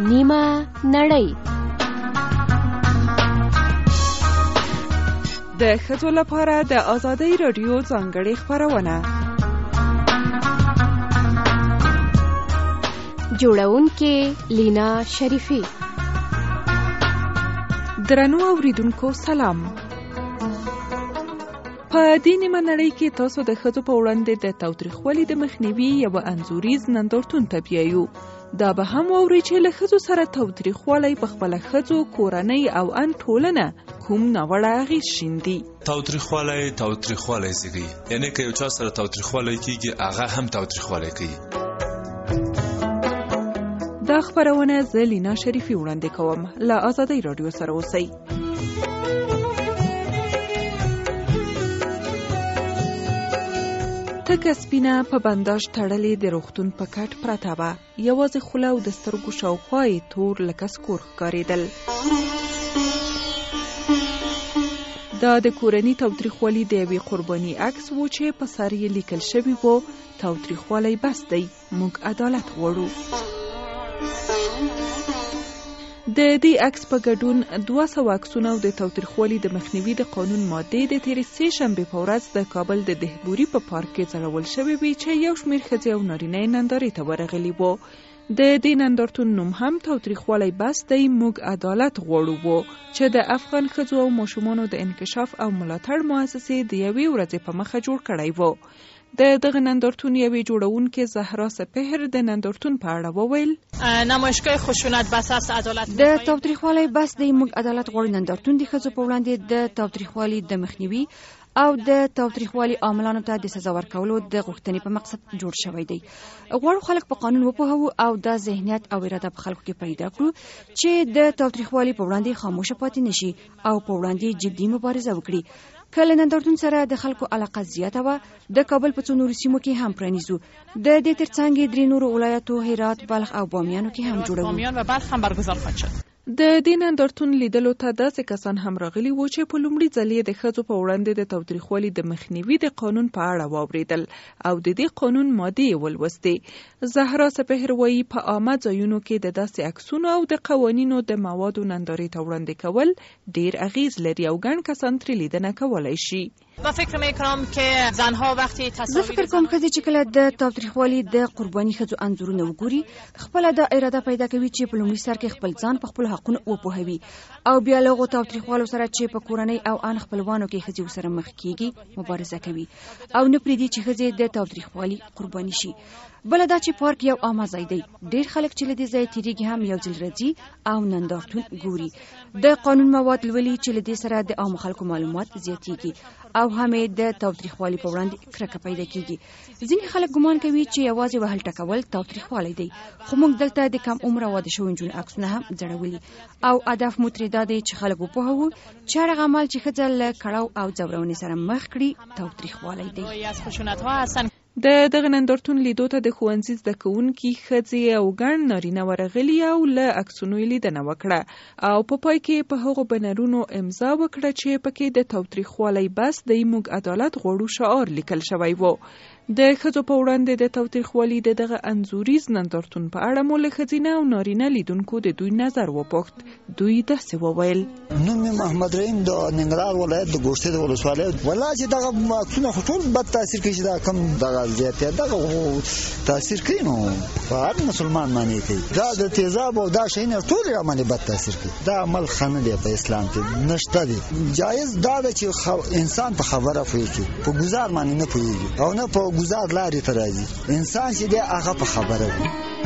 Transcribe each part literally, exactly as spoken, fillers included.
نیمه نړۍ. د ښځو لپاره د آزادۍ راډیو ځانګړې خپرونه. جوړونکې لینا شریفی. درنو اوریدونکو سلام. په دې نیمه نړۍ کې تاسو د ښځو په وړاندې د تاوتریخوالي د مخنیوي یوه انځوریز نندارتون ته بیایو. دا به هم واورئ چې له ښځو سره تاوتریخوالی په خپله ښځو، کورنۍ او ان ټولنه کوم ناوړه اغېز شیندي. تاوتریخوالی تاوتریخوالی زیږوي، یعنې که یو چا سره تاوتریخوالی کېږي هغه هم تاوتریخوالی کوي. دا خپرونه زه لینا شریفی وړاندې کوم. له آزادۍ راډیو سره اوسئ. تکه سپینه په بنداژ تړلې د روغتون په کټ پرته وه. یوازې خوله او د سترګو شاوخوا یې تور لکه سکور ښکارېدل. دا د کورني تاوتریخوالي د یوې قرباني عکس و چې په سر یې لیکل شوي و: تاوتریخوالی بس دی، موږ عدالت غواړو. د دې عکس په ګډون دوه سوه عکسونه او د تاوتریخوالي د مخنیوي د قانون مادې د تېرې سې شنبې په ورځ د کابل د دهبوري په پارک کې ځړول شوې وې چې یو شمېر ښځې او نارینه یې نندارې ته ورغلي وو. د دې نندارتون نوم هم تاوتریخوالی بس دی، موږ عدالت غواړو و چې د افغان ښځو او ماشومانو د انکشاف او ملاتړ مؤسسې د یوې ورځې په مخه جوړ کړی و. د دغه نندارتون یوې جوړونکې زهرا سپهر د نندارتون په اړه وویل: نمایشګاه خشونت بس است عدالت. د تاوتریخوالي بس دی، موږ عدالت غواړو نندارتون د ښځو په وړاندې د تاوتریخوالي د مخنیوي او د تاوتریخوالي عاملانو ته د سزا ورکولو د غوښتنې په مقصد جوړ شوی دی. غواړو خلک په قانون وپوهوو او دا ذهنیت او اراده په خلکو کې پیدا کړو چې د تاوتریخوالي په وړاندې خاموشه پاتې نشي او په وړاندې جدي مبارزه وکړي. کله نندارتون سره د خلکو علاقه زیاته وه، د کابل په څو نورو سیمو کې هم پرانیزو. د دې ترڅنګ درې نورو ولایتو هرات، بلخ او بامیانو کې هم جوړوو. بامیان و بلخ هم برگزار خواهد شد. د دې نندارتون لیدلو ته داسې کسان هم راغلي وو چې په لومړي ځل یې د ښځو په وړاندې د تاوتریخوالي د مخنیوي د قانون په اړه واورېدل او د دې قانون مادې یې ولوستې. زهرا سپهر وایي په عامه ځایونو کې د داسې عکسونو او د قوانینو د موادو نندارې ته وړاندې کول ډېر اغېز لري او ګڼ کسان ترې لیدنه کولی شي. و فکر میکنم که زنها وقتی تصاویر زه فکر کوم ښځې چې کله د تاوتریخوالي د قرباني ښځو انځورونه وګوري، خپله دا اراده پیدا کوي چې په لومړي سر کې خپل ځان په خپلو حقونو وپوهوي او بیا له هغو تاوتریخوالو سره چې په کورنۍ او ان خپلوانو کې ښځې ورسره مخ کېږي مبارزه کوي او نه پرېږدي چې ښځې د تاوتریخوالي قرباني شي. بله دا چې پارک یو عامه ځای دی، ډېر خلک چې له دې ځایه تېرېږي هم یو ځل راځي او نندارتون ګوري. د قانون مواد لولي چې له دې سره د عامو خلکو معلومات زیاتېږي او هم د تاوتریخوالي په وړاندې کرکه پیدا کېږي. ځینې خلک ګمان کوي چې یوازې وهل ټکول تاوتریخوالی دی، خو موږ دلته د کم عمره واده شویو نجونو عکسونه هم ځړولي او هدف مو ترې دا دی چې خلک وپوهوو چې هر هغه عمل چې ښځه له کړاو او ځورونې سره مخ کړي تاوتریخوالی دی. د دغه نندارتون لیدو ته د ښوونځي زده کوونکي ښځې او ګڼ نارینه ورغلي او له عکسونو یې لیدنه وکړه او په پای کې په هغو بنرونو امضا وکړه چې پکې د تاوتریخوالی بس دی، موږ عدالت غواړو شعار لیکل شوی و. د ښځو په وړاندې د تاوتریخوالي د دغه انځوریز نندارتون په اړه مو له ښځینه او نارینه لیدونکو د دوی نظر وپوښت. دوی داسې وویل: نوم مې محمد رحیم د ننګرهار ولایت د ګوشتې د ولسوالۍ. والله چې دغه عکسونه خو ټول بد تاثیر کوي چې دا کم دغه زیاتې دغه تاثیر کوي، نو په هر مسلمان باندې کوي. دا د تیزاب او دا شیونه ټول باندې بد تاثیر کوي. دا عمل ښه نه دی، په اسلام کې نشته دی. جایز دا ده چې انسان په خبره پوهېږي، په ګزار باندې نه پوهېږي او نه په گزار لارې ته راځي. انسان چې دی هغه په خبره وي.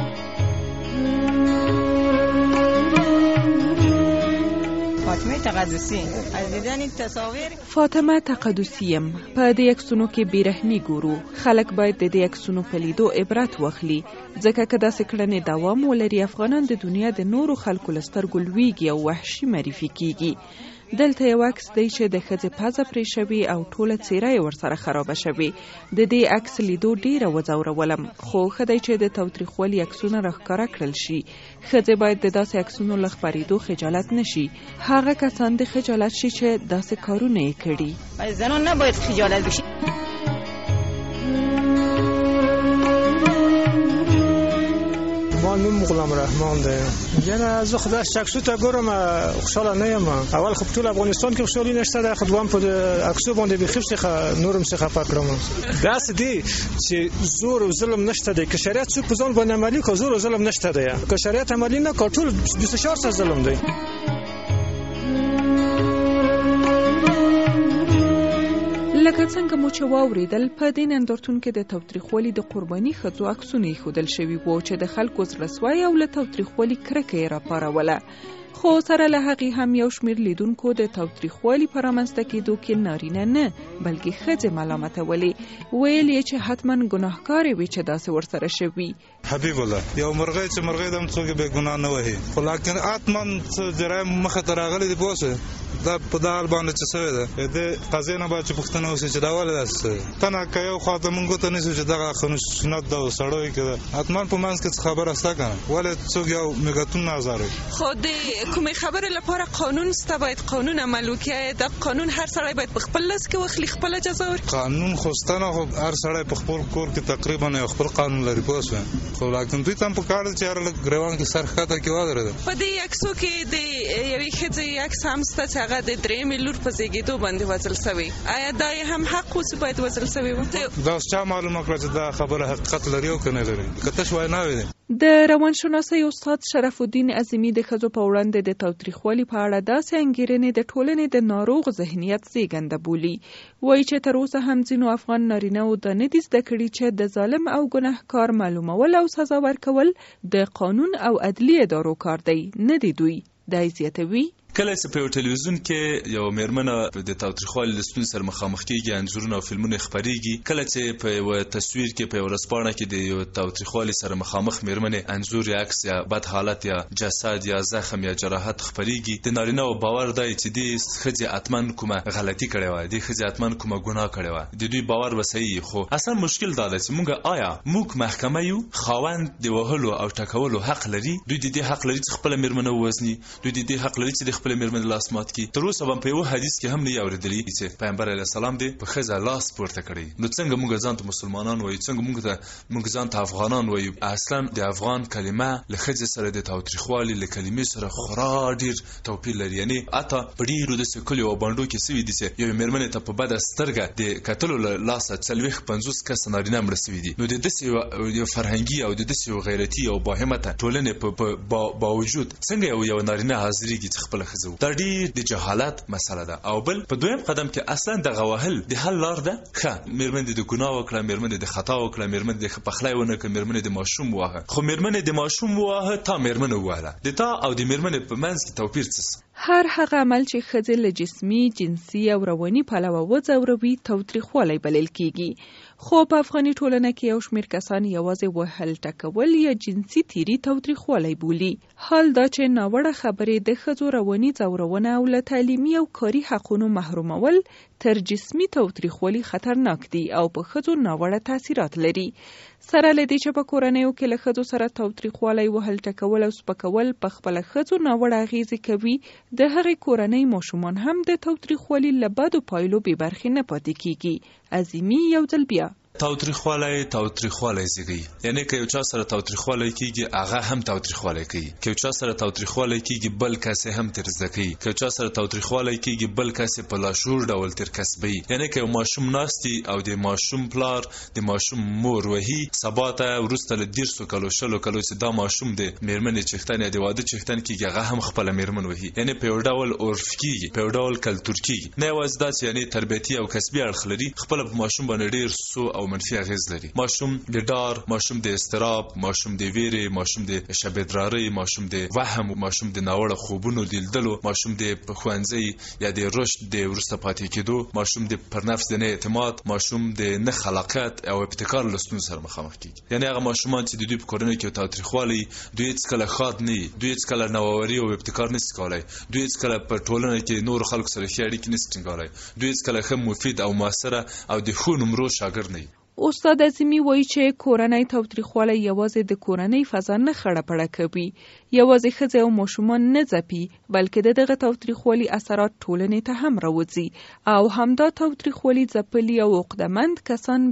فاطمه تقدسی از دیدن تصاویر فاطمه تقدسی یم. په دې عکسونو کې بیرحمي ګورو. خلک باید د دې عکسونو په لیدو عبرت واخلي، ځکه که داسې کړنې دوام ولري افغانان د دنیا د نورو خلکو له سترګو لویږي او وحشي معرفي کېږي. دلته یو عکس دی چې د ښځې پزه پرې شوې او ټوله څېره یې ورسره خرابه شوې. د دې عکس لیدو ډېره وځورولم، خو ښه دی چې د تاوتریخوالي عکسونه راښکاره کړل شي. ښځې باید د داسې عکسونو له خپرېدو خجالت نشي. هغه کسان د خجالت شي چې داسې کارونه یې کړي. زنان نباید خجالت بشي. ما زما نوم غلام رحمان دی. یعنی زه خدای شخصو ته ګورم خوشاله نه یم. اول خو ټول افغانستان کې خوشالي نشته ده، خو هم په عکسو باندې به خفصه نورم څخه پکړم. داس دی چې زور او ظلم نشته ده، که شریعت څو په ځان باندې عملي کو زور او ظلم نشته ده. که شریعت عملي نه کو ټول بیست و چهار ساعت ظلم دی. لکه څنګه مو چې واوریدل، په دې نندارتون کې د تاوتریخوالي د قرباني ښځو عکسونه ایښودل شوي وو چې د خلکو زړهسوی او له تاوتریخوالي کرکه یې راپاروله. خو سره له هغې هم یو شمېر لیدونکو د تاوتریخوالي په رامنځته کېدو کې نارینه نه بلکې ښځې ملامتولې. ویل یې چې حتما ګناهکارې وي چې داسې ورسره شوي. حبیب الله یو مرغۍ چې مرغۍ د هم څوک بې ګناه نه وهي، خو لاکن حتما څه جرایم مخې ته راغلی دی. پوه شوې دا په دا حال باندې چې شوې ده د دې قضیې نه باید چې پوښتنه وشي چې دا ولې داسې شوې. ته نه که یو خوا ته مونږ ګوته نیسو چې دغه سنت ده او سړی کې ده، حتما په منځ کې څه خبره شته که نه، ولې څوک یو میګتون نه ازاروي. خو د کومې خبرې لپاره قانون شته، باید قانون عمل وکړي. دا قانون هر سړی باید په خپل لاس کې واخلي، خپله جزا ورکړي. قانون خو شته نه، خو هر سړی په خپل کور کې تقریبا یو خپل قانون لري. پوه شوې، خو لاکن دوی ته هم پکار ده چې هر لږ ګریوان کې سر ښکته کړي ودرېده. په دې عکسو کې د یوې ښځې عکس هم شته چې هغه د درېیمې لور په زیږېدو باندې وژل شوی. آیا دا یې هم حق و چې باید وژل شوی و؟ دا اوس چا معلومه کړه چې دا خبره حقیقت لري او که نه لري، که تش ویناوې دي. د روانشناسۍ استاد شرف الدین عظیمي د ښځو په وړاندې د تاوتریخوالي په اړه داسې انګیرنې د ټولنې د ناروغ ذهنیت زیږنده بولي. وایي چې تر اوسه هم ځینو افغان نارینه‌و دا نه دي زده کړي چې د ظالم او ګناهکار معلومول او سزا ورکول د قانون او عدلي ادارو کار دی، نه دی دوی. دا زیاتوي کله چې په یو ټلویزیون کې یو میرمنه د تاوتریخوالي له ستونزې سره مخامخ کېږي، انځورونه او فلمونه خپرېږي. کله چې په یو تصویر کې په یو ورځپاڼه کې د یو تاوتریخوالي سره مخامخ میرمنې انځور یا عکس یا بد حالت یا جسد یا زخم یا جراحت خپرېږي، د نارینه‌و باور دی چې دې ښځې حتما کومه غلطي کړې وه، دې ښځې حتما کومه ګناه کړې وه. د دوی باور به صحیح. خو اصلا مشکل دا دی چې موږ آیا موږ محکمه یو؟ خاوند د وهلو او ټکولو حق لري. دوی د دې حق لري چې خپله میرمنه ووژني. دوی د دې حق لري چې د خپل میرمن لاس مات کی. تر اوسه په یو حدیث کې هم نه اوریدلی چې پیغمبر علیه السلام دې په خزه لاس پورته کړی. نو څنګه موږ ځان ته مسلمانان وایو، څنګه موږ ته موږ ځان ته افغانان وایو؟ اصلا د افغان کلمه له خزه سره د تاوتریخوالي له کلمې سره خورا ډیر توپیر لري. یعنی اته په ډیرو د سکلو او باندو کې سوي دي چې یو میرمن ته په بد سترګه د قتل لاس څلويخ پنځوس کس نارینه مړ سوي دي. نو د دې یو فرهنګي او د دې یو غیرتی او باهمته ټولنه په باوجود څنګه یو یو نارینه حاضرېږي چې خپل خزه دا ډیر د جهالت مسله ده. او بل په دویم قدم کې اصلا د غواهل د حل لار ده. ښه میرمن د ګناه وکړه، میرمن د خطا وکړه، میرمن د پخلی ونه کړه، میرمن د ماشوم واه. خو میرمن د ماشوم واه تا میرمن واه. د تا او د میرمن په منځ کې توپیر څه؟ هر هغه عمل چې ښځې له جسمي، جنسي او رواني پلوه وځوروي تاوتریخوالی بلل کیږي. خو په افغاني ټولنه کې یو شمېر کسان یوازې وهل ټکول یا جنسي تیري تاوتریخوالی بولي. حال دا چې ناوړه خبرې د ښځو رواني ځورونه او له تعلیمي او کاري حقونو محرومول تر جسمي تاوتریخوالي خطرناک دي او په ښځو ناوړه تاثیرات لري. سره له دې چې په کورنیو کې له ښځو سره تاوتریخوالی، وهل ټکول او سپکول په خپله ښځو ناوړه اغیزې کوي، د هغې کورنۍ ماشومان هم د تاوتریخوالي له بدو پایلو بې برخې نه پاتې کیږي. عظیمي یو ځل بیا تاوتریخوالی تاوتریخوالی زیږي. یعنی که یو چا سره تاوتریخوالی کیږي هغه هم تاوتریخوالی کوي. که یو چا سره تاوتریخوالی کیږي بل کس هم تر زده کوي. که یو چا سره تاوتریخوالی کیږي بل کس په لاشعور ډول تر کسبوي. یعنی که یو ماشوم ناستی او د ماشوم پلار د ماشوم مور وهي، سبا ته وروسته له دیرسو کلو شلو کلو چې دا ماشوم د میرمنې چښتن یا د واده چښتن کیږي هغه هم خپله میرمن وهي. یعنی په یو ډول عرف کیږي، په یو ډول کلتور کیږي. نه یوازې دا چې یعنی تربیتي او کسبي اړخ لري، خپله په ماشوم باندې ډېر سو او منفي اغیز لري. ماشوم د ډار، ماشوم د استراب، ماشوم د ویرې، ماشوم د شبدرارۍ، ماشوم د وهم، ماشوم د ناوړه خوبونو لیدلو، ماشوم د ښوونځي یا د رشد د وروسته پاتې کېدو، ماشوم د پر نفس د نه اعتماد، ماشوم د نه خلاقیت او ابتکار له ستونزو سره مخامخ کېږي. یعنی هغه ماشومان چې د دوی په کورنۍ کې تاوتریخوالی، دوی هېڅکله ښاد نه وي، دوی هېڅکله نوآوري او ابتکار نشي کولی، دوی هېڅکله په ټولنه کې نورو خلکو سره ښې اړیکې نشي ټینګولی، دوی هېڅکله ښه مفید او موثره او د ښو نمرو شاګرد نه وي. استاد عظیمي وایي چې کورنۍ تاوتریخوالی یوازې د کورنۍ فضا نه خړه پړه کوي، یوازې ښځې او ماشومان نه ځپي، بلکې د دغه تاوتریخوالي اثرات ټولنې ته هم راوځي او همدا تاوتریخوالي ځپلي او عقدمند کسان بیا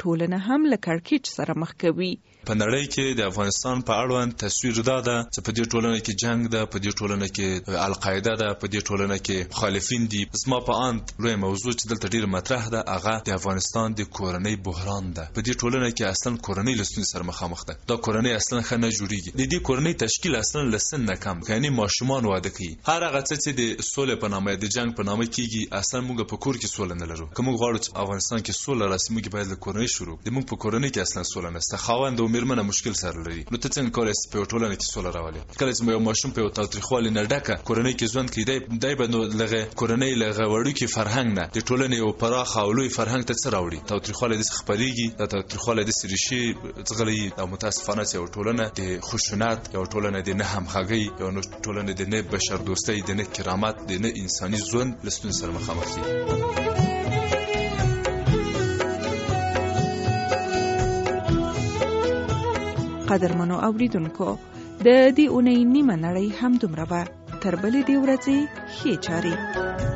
ټولنه هم له کړکېچ سره مخ کوي. په نړۍ کې د افغانستان په اړوند تصویر دا ده چې په دې ټولنه کې جنگ ده، په دې ټولنه کې القاعده ده، په دې ټولنه کې مخالفین دي. زما په اند لوی موضوع چې دلته ډیر مطرح ده هغه د افغانستان د کورنۍ بحران ده. په دې ټولنه کې اصلا کورنۍ له ستونزې سره مخامخ ده. دا کورنۍ اصلا ښه نه جوړیږي. د دې کورنۍ تشکیل اصلا له سن نه کم، یعنی ماشومان واده کوي. هر هغه څه چې د سولې په نامه د جنگ په نامه کیږي اصلا موږ په کور کې سوله نه لرو. که موږ غواړو چې افغانستان کې سوله راسي موږ باید له کورنۍ شروع. د موږ په کورنۍ کې اصلا سوله نشته. خاوند او میرمن مشکل سره لري. نو ته څنګه کولای شې په ټولنه کې سوله راولې؟ کله چې یو ماشوم په تاوتریخوالي نه ډکه کورنۍ کې ژوند کوي، دای به نو لغه کورنۍ لغه وړوکی فرهنګ نه د ټولنې او پراخ او لوی فرهنګ ته څه راوړي. تاوتریخوالي د خبرېږي، د تاوتریخوالي د سریشي څغلي او متاسفانه چې ټولنه د خشونت، یو ټولنه د نه همغږي، یو ټولنه د نه بشر دوستۍ، د نه کرامت، د نه انساني ژوند لستون سره مخامخ دي. قدرمنو اوریدونکو، د دې اونۍ نیمه نړۍ هم دومره به. تر بلې دې ورځې ښې چارې.